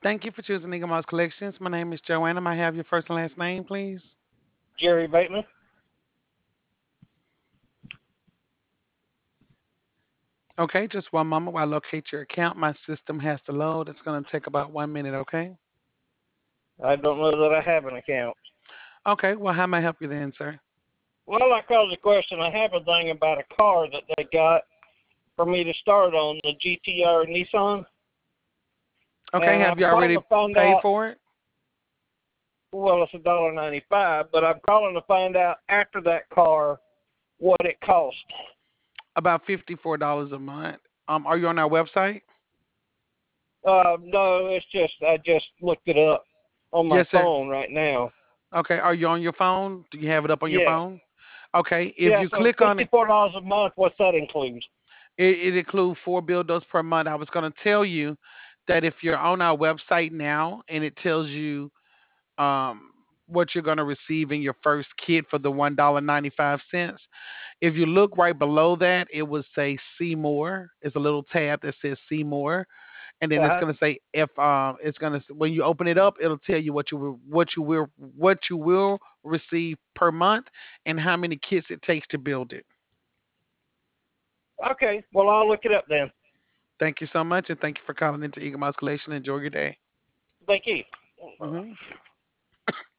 Thank you for choosing Eagle Mouse Collections. My name is Joanna. May I have your first and last name, please? Jerry Bateman. Okay, just one moment while I locate your account. My system has to load. It's going to take about 1 minute, okay? I don't know that I have an account. Okay, well, how may I help you then, sir? Well, I called the question. I have a thing about a car that they got for me to start on, the GTR Nissan. Okay, And have I'm you calling already to find paid out, for it? well, it's $1.95, but I'm calling to find out after that car what it cost. About $54 a month. Are you on our website? No, it's just, I just looked it up on my Yes, sir. phone right now. Okay, are you on your phone? Do you have it up on your Yeah. phone? Okay, if Yeah, you so click on it, $54 a month, what's that include? it includes 4 bill per month. I was going to tell you that if you're on our website now and it tells you um, what you're going to receive in your first kit for the $1.95. If you look right below that, it will say see more. It's a little tab that says see more. And then it's Uh-huh. going to say if it's going to when you open it up, it'll tell you what you will receive per month and how many kits it takes to build it. Okay, well, I'll look it up then. Thank you so much, and thank you for calling into Eagle Mouse Collection. Enjoy your day. Thank you. Hmm